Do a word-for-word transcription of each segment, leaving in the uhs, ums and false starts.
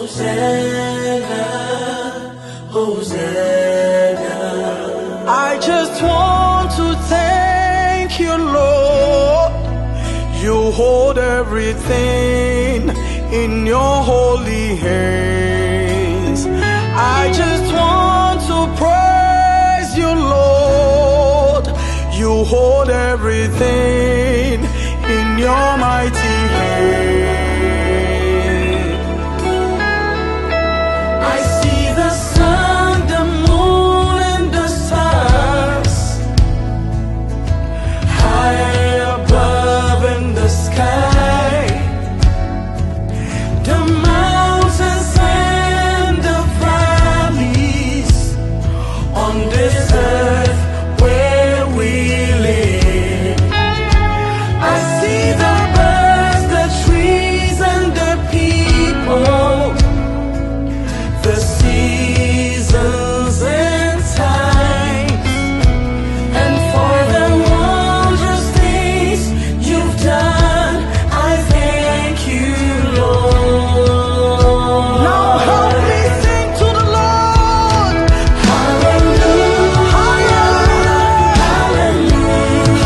Hosanna. I just want to thank you, Lord. You hold everything in your holy hands. I just want to praise you, Lord. You hold everything in your mighty hand. I see the sun, the moon, and the stars high above in the sky. The mountains and the valleys on this earth where we live. I see the birds, the trees, and the people, the seasons and times, and for the wondrous things you've done, I thank you, Lord. Now help me sing to the Lord. Hallelujah, hallelujah,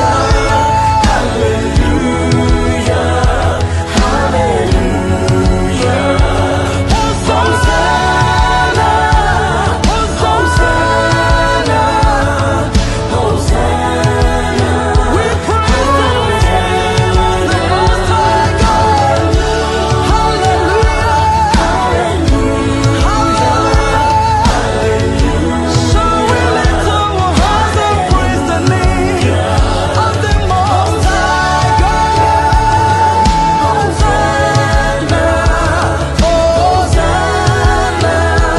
hallelujah, hallelujah. Hosanna, Hosanna, Hosanna. We praise the name of the Most High God. Hallelujah, hallelujah. So we lift our hands and praise the name of the Most High God. Hosanna, Hosanna,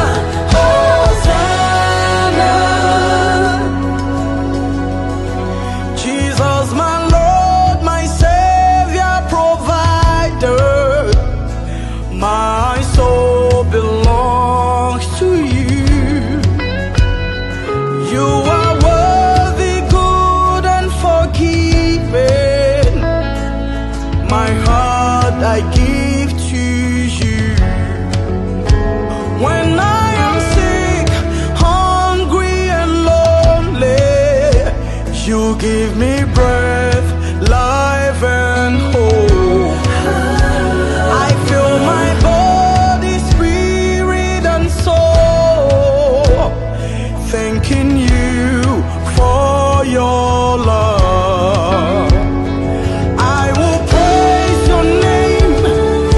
Hosanna. Jesus, my Lord, my Savior, provider, my soul belongs to you. You are worthy, good, and forgiving. My heart I give to you. When I am sick, hungry, and lonely, you give me breath, life, and hope. I feel my body, spirit, and soul thanking you for your love. I will praise your name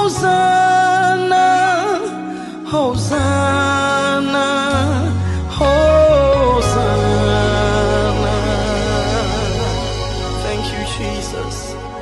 Hosanna, Hosanna. Thank you, Jesus.